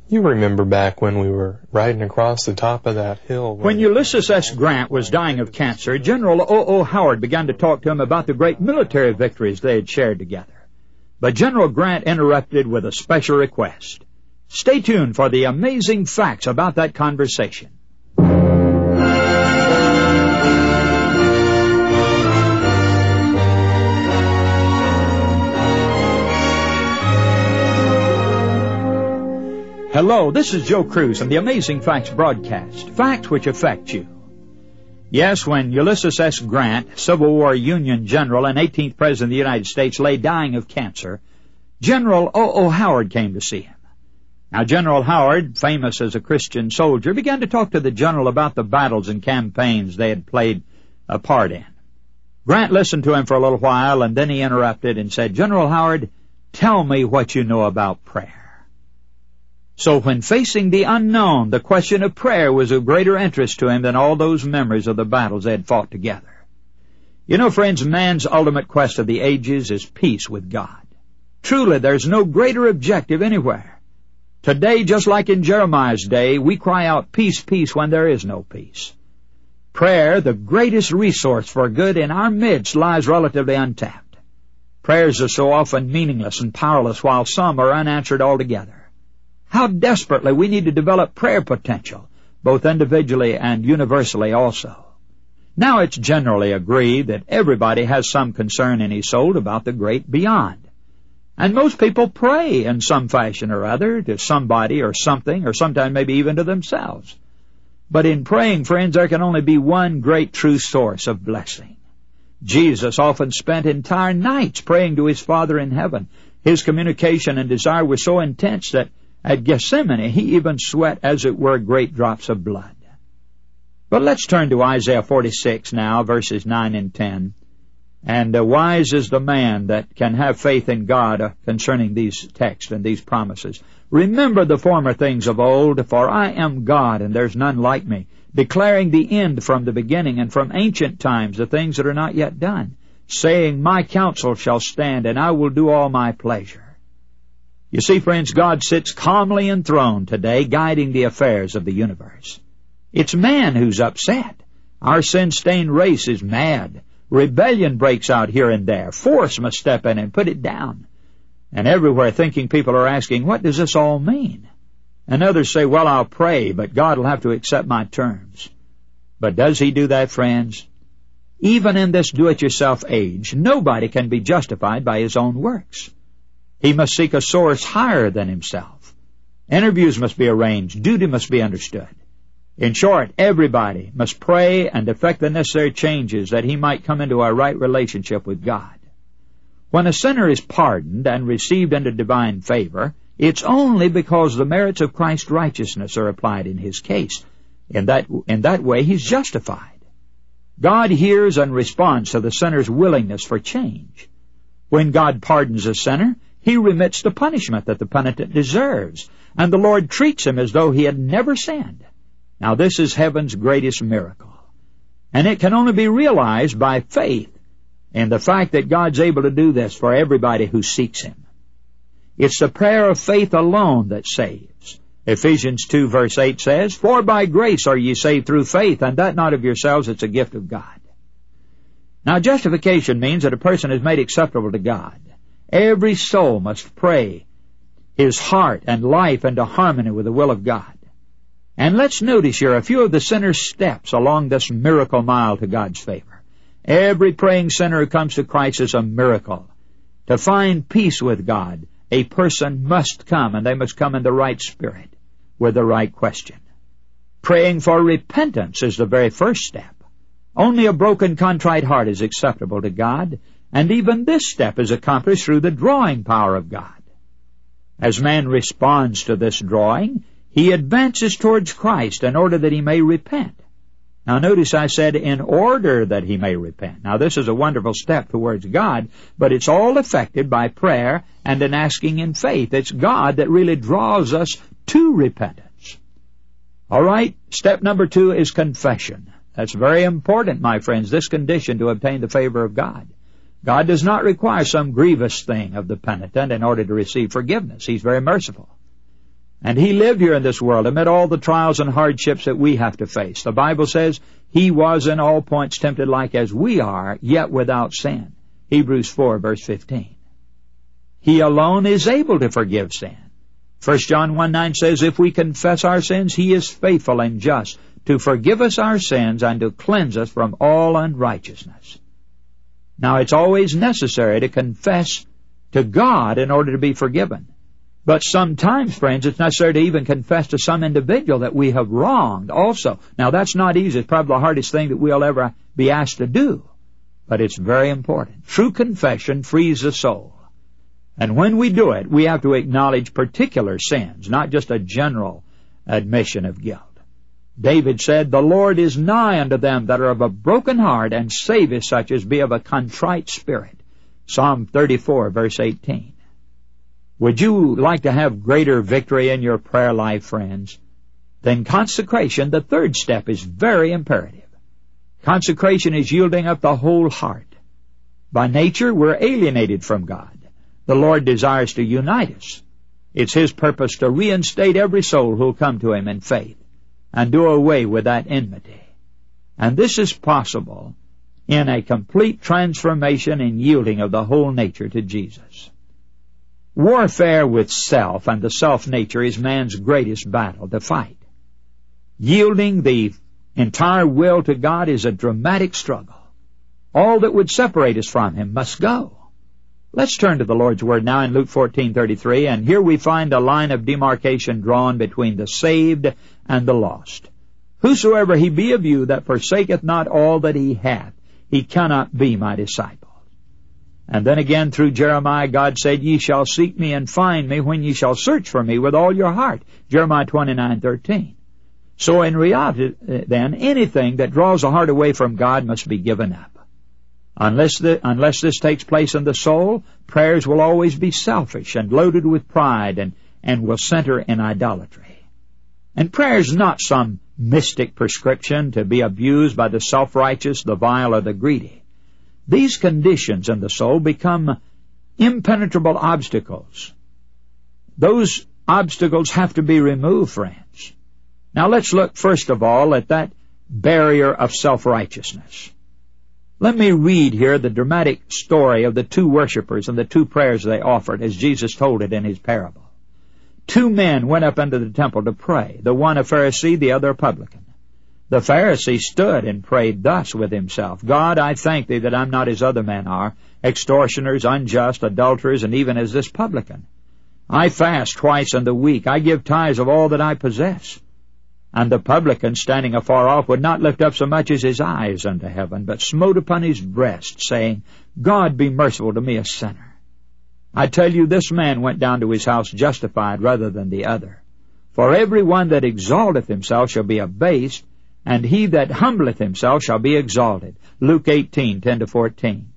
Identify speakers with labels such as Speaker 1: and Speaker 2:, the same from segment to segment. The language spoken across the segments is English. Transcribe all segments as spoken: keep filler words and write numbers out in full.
Speaker 1: You remember back when we were riding across the top of that hill.
Speaker 2: When Ulysses S. Grant was dying of cancer, General O O. Howard began to talk to him about the great military victories they had shared together. But General Grant interrupted with a special request. Stay tuned for the amazing facts about that conversation. Hello, this is Joe Cruz and the Amazing Facts broadcast, facts which affect you. Yes, when Ulysses S. Grant, Civil War Union general and eighteenth President of the United States, lay dying of cancer, General O O. Howard came to see him. Now, General Howard, famous as a Christian soldier, began to talk to the general about the battles and campaigns they had played a part in. Grant listened to him for a little while, and then he interrupted and said, "General Howard, tell me what you know about prayer." So when facing the unknown, the question of prayer was of greater interest to him than all those memories of the battles they had fought together. You know, friends, man's ultimate quest of the ages is peace with God. Truly, there's no greater objective anywhere. Today, just like in Jeremiah's day, we cry out, "Peace, peace," when there is no peace. Prayer, the greatest resource for good in our midst, lies relatively untapped. Prayers are so often meaningless and powerless, while some are unanswered altogether. How desperately we need to develop prayer potential, both individually and universally also. Now it's generally agreed that everybody has some concern in his soul about the great beyond. And most people pray in some fashion or other to somebody or something, or sometimes maybe even to themselves. But in praying, friends, there can only be one great true source of blessing. Jesus often spent entire nights praying to his Father in heaven. His communication and desire were so intense that at Gethsemane, he even sweat, as it were, great drops of blood. But let's turn to Isaiah forty-six now, verses nine and ten. And uh, wise is the man that can have faith in God uh, concerning these texts and these promises. Remember the former things of old, for I am God, and there's none like me, declaring the end from the beginning, and from ancient times the things that are not yet done, saying, my counsel shall stand, and I will do all my pleasure. You see, friends, God sits calmly enthroned today, guiding the affairs of the universe. It's man who's upset. Our sin-stained race is mad. Rebellion breaks out here and there. Force must step in and put it down. And everywhere thinking people are asking, what does this all mean? And others say, well, I'll pray, but God will have to accept my terms. But does he do that, friends? Even in this do-it-yourself age, nobody can be justified by his own works. He must seek a source higher than himself. Interviews must be arranged. Duty must be understood. In short, everybody must pray and effect the necessary changes that he might come into a right relationship with God. When a sinner is pardoned and received into divine favor, it's only because the merits of Christ's righteousness are applied in his case. In that, in that way, he's justified. God hears and responds to the sinner's willingness for change. When God pardons a sinner, he remits the punishment that the penitent deserves, and the Lord treats him as though he had never sinned. Now this is heaven's greatest miracle, and it can only be realized by faith in the fact that God's able to do this for everybody who seeks him. It's the prayer of faith alone that saves. Ephesians two verse eight says, for by grace are ye saved through faith, and that not of yourselves, it's a gift of God. Now justification means that a person is made acceptable to God. Every soul must pray his heart and life into harmony with the will of God. And let's notice here a few of the sinner's steps along this miracle mile to God's favor. Every praying sinner who comes to Christ is a miracle. To find peace with God, a person must come, and they must come in the right spirit, with the right question. Praying for repentance is the very first step. Only a broken, contrite heart is acceptable to God, and even this step is accomplished through the drawing power of God. As man responds to this drawing, he advances towards Christ in order that he may repent. Now notice I said in order that he may repent. Now this is a wonderful step towards God, but it's all effected by prayer and an asking in faith. It's God that really draws us to repentance. All right, step number two is confession. That's very important, my friends, this condition to obtain the favor of God. God does not require some grievous thing of the penitent in order to receive forgiveness. He's very merciful. And he lived here in this world amid all the trials and hardships that we have to face. The Bible says he was in all points tempted like as we are, yet without sin. Hebrews four, verse fifteen. He alone is able to forgive sin. First John one nine says, if we confess our sins, he is faithful and just to forgive us our sins and to cleanse us from all unrighteousness. Now, it's always necessary to confess to God in order to be forgiven. But sometimes, friends, it's necessary to even confess to some individual that we have wronged also. Now, that's not easy. It's probably the hardest thing that we'll ever be asked to do. But it's very important. True confession frees the soul. And when we do it, we have to acknowledge particular sins, not just a general admission of guilt. David said, the Lord is nigh unto them that are of a broken heart, and saveth such as be of a contrite spirit. Psalm thirty-four, verse eighteen. Would you like to have greater victory in your prayer life, friends? Then consecration, the third step, is very imperative. Consecration is yielding up the whole heart. By nature, we're alienated from God. The Lord desires to unite us. It's His purpose to reinstate every soul who'll come to Him in faith and do away with that enmity. And this is possible in a complete transformation and yielding of the whole nature to Jesus. Warfare with self and the self-nature is man's greatest battle to fight. Yielding the entire will to God is a dramatic struggle. All that would separate us from Him must go. Let's turn to the Lord's Word now in Luke fourteen thirty-three, and here we find a line of demarcation drawn between the saved and the lost. Whosoever he be of you that forsaketh not all that he hath, he cannot be my disciple. And then again through Jeremiah, God said, ye shall seek me and find me when ye shall search for me with all your heart. Jeremiah twenty-nine thirteen. So in reality, then, anything that draws the heart away from God must be given up. Unless, the, unless this takes place in the soul, prayers will always be selfish and loaded with pride and, and will center in idolatry. And prayer is not some mystic prescription to be abused by the self-righteous, the vile, or the greedy. These conditions in the soul become impenetrable obstacles. Those obstacles have to be removed, friends. Now let's look first of all at that barrier of self-righteousness. Let me read here the dramatic story of the two worshipers and the two prayers they offered as Jesus told it in His parable. Two men went up into the temple to pray, the one a Pharisee, the other a publican. The Pharisee stood and prayed thus with himself, God, I thank Thee that I'm not as other men are, extortioners, unjust, adulterers, and even as this publican. I fast twice in the week. I give tithes of all that I possess. And the publican, standing afar off, would not lift up so much as his eyes unto heaven, but smote upon his breast, saying, God, be merciful to me, a sinner. I tell you, this man went down to his house justified rather than the other. For every one that exalteth himself shall be abased, and he that humbleth himself shall be exalted. Luke eighteen ten to fourteen.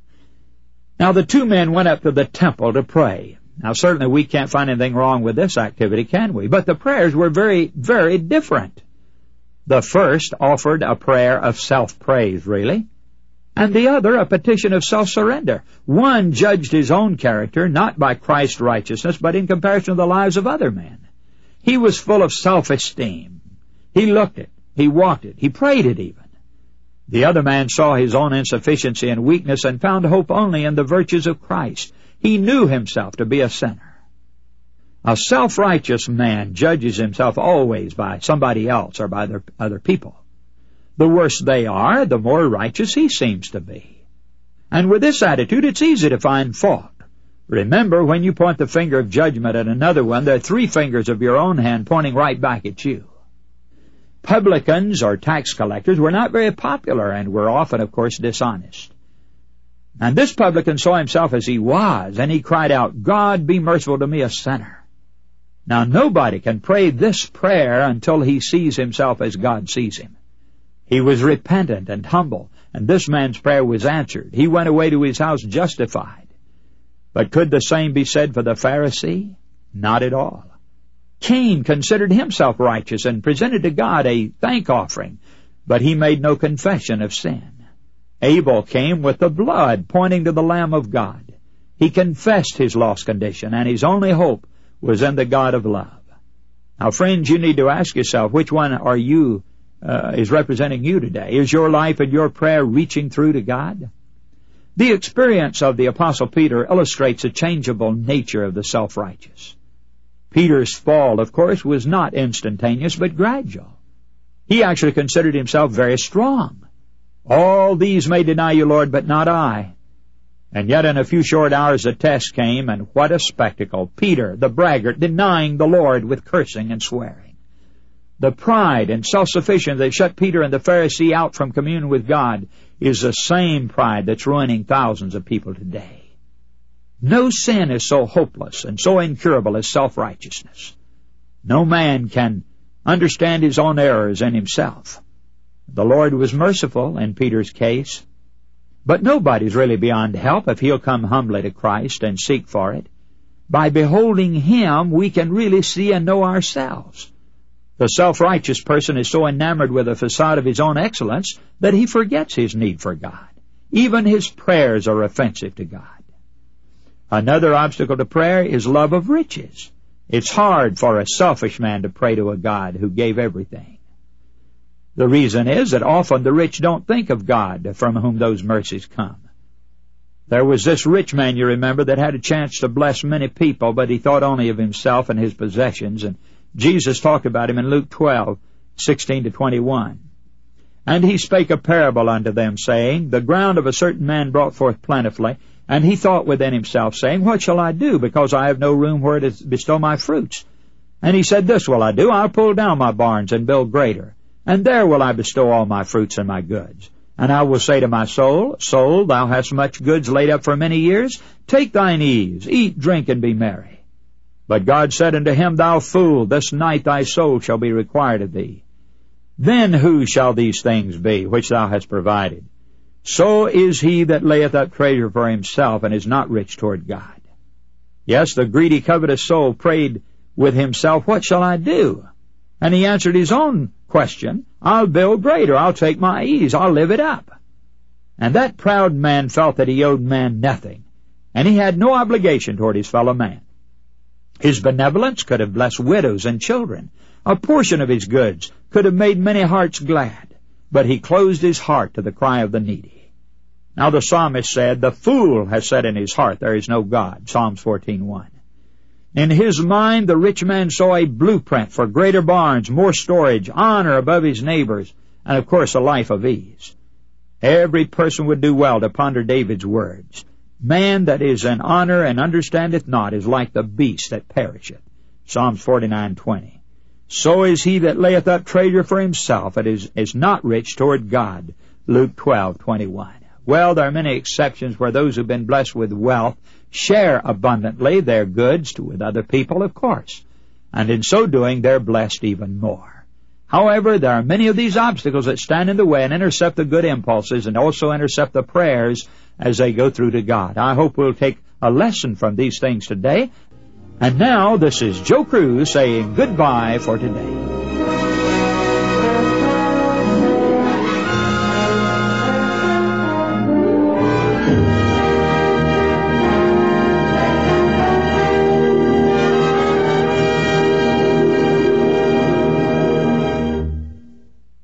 Speaker 2: Now the two men went up to the temple to pray. Now certainly we can't find anything wrong with this activity, can we? But the prayers were very, very different. The first offered a prayer of self-praise, really, and the other a petition of self-surrender. One judged his own character, not by Christ's righteousness, but in comparison to the lives of other men. He was full of self-esteem. He looked it, he walked it, he prayed it even. The other man saw his own insufficiency and weakness and found hope only in the virtues of Christ. He knew himself to be a sinner. A self-righteous man judges himself always by somebody else or by their other people. The worse they are, the more righteous he seems to be. And with this attitude, it's easy to find fault. Remember, when you point the finger of judgment at another one, there are three fingers of your own hand pointing right back at you. Publicans or tax collectors were not very popular and were often, of course, dishonest. And this publican saw himself as he was, and he cried out, God, be merciful to me, a sinner. Now, nobody can pray this prayer until he sees himself as God sees him. He was repentant and humble, and this man's prayer was answered. He went away to his house justified. But could the same be said for the Pharisee? Not at all. Cain considered himself righteous and presented to God a thank offering, but he made no confession of sin. Abel came with the blood pointing to the Lamb of God. He confessed his lost condition, and his only hope was in the God of love. Now, friends, you need to ask yourself, which one are you, uh, is representing you today? Is your life and your prayer reaching through to God? The experience of the Apostle Peter illustrates a changeable nature of the self-righteous. Peter's fall, of course, was not instantaneous, but gradual. He actually considered himself very strong. All these may deny you, Lord, but not I. And yet in a few short hours the test came, and what a spectacle. Peter, the braggart, denying the Lord with cursing and swearing. The pride and self-sufficiency that shut Peter and the Pharisee out from communion with God is the same pride that's ruining thousands of people today. No sin is so hopeless and so incurable as self-righteousness. No man can understand his own errors in himself. The Lord was merciful in Peter's case, but nobody's really beyond help if he'll come humbly to Christ and seek for it. By beholding Him, we can really see and know ourselves. The self-righteous person is so enamored with the facade of his own excellence that he forgets his need for God. Even his prayers are offensive to God. Another obstacle to prayer is love of riches. It's hard for a selfish man to pray to a God who gave everything. The reason is that often the rich don't think of God from whom those mercies come. There was this rich man, you remember, that had a chance to bless many people, but he thought only of himself and his possessions, and Jesus talked about him in Luke twelve, sixteen to twenty-one. And he spake a parable unto them, saying, The ground of a certain man brought forth plentifully, and he thought within himself, saying, What shall I do, because I have no room where to bestow my fruits? And he said, This will I do, I'll pull down my barns and build greater, and there will I bestow all my fruits and my goods. And I will say to my soul, Soul, thou hast much goods laid up for many years, take thine ease, eat, drink, and be merry. But God said unto him, Thou fool, this night thy soul shall be required of thee. Then whose shall these things be, which thou hast provided? So is he that layeth up treasure for himself, and is not rich toward God. Yes, the greedy, covetous soul prayed with himself, What shall I do? And he answered his own question, I'll build greater, I'll take my ease, I'll live it up. And that proud man felt that he owed man nothing, and he had no obligation toward his fellow man. His benevolence could have blessed widows and children. A portion of his goods could have made many hearts glad, but he closed his heart to the cry of the needy. Now the psalmist said, The fool has said in his heart, There is no God, Psalms fourteen one. In his mind, the rich man saw a blueprint for greater barns, more storage, honor above his neighbors, and of course a life of ease. Every person would do well to ponder David's words. Man that is in honor and understandeth not is like the beast that perisheth. Psalms forty-nine twenty. So is he that layeth up treasure for himself, and is, is not rich toward God. Luke twelve twenty-one. Well, there are many exceptions where those who've been blessed with wealth share abundantly their goods to, with other people, of course. And in so doing, they're blessed even more. However, there are many of these obstacles that stand in the way and intercept the good impulses and also intercept the prayers as they go through to God. I hope we'll take a lesson from these things today. And now, this is Joe Cruz saying goodbye for today.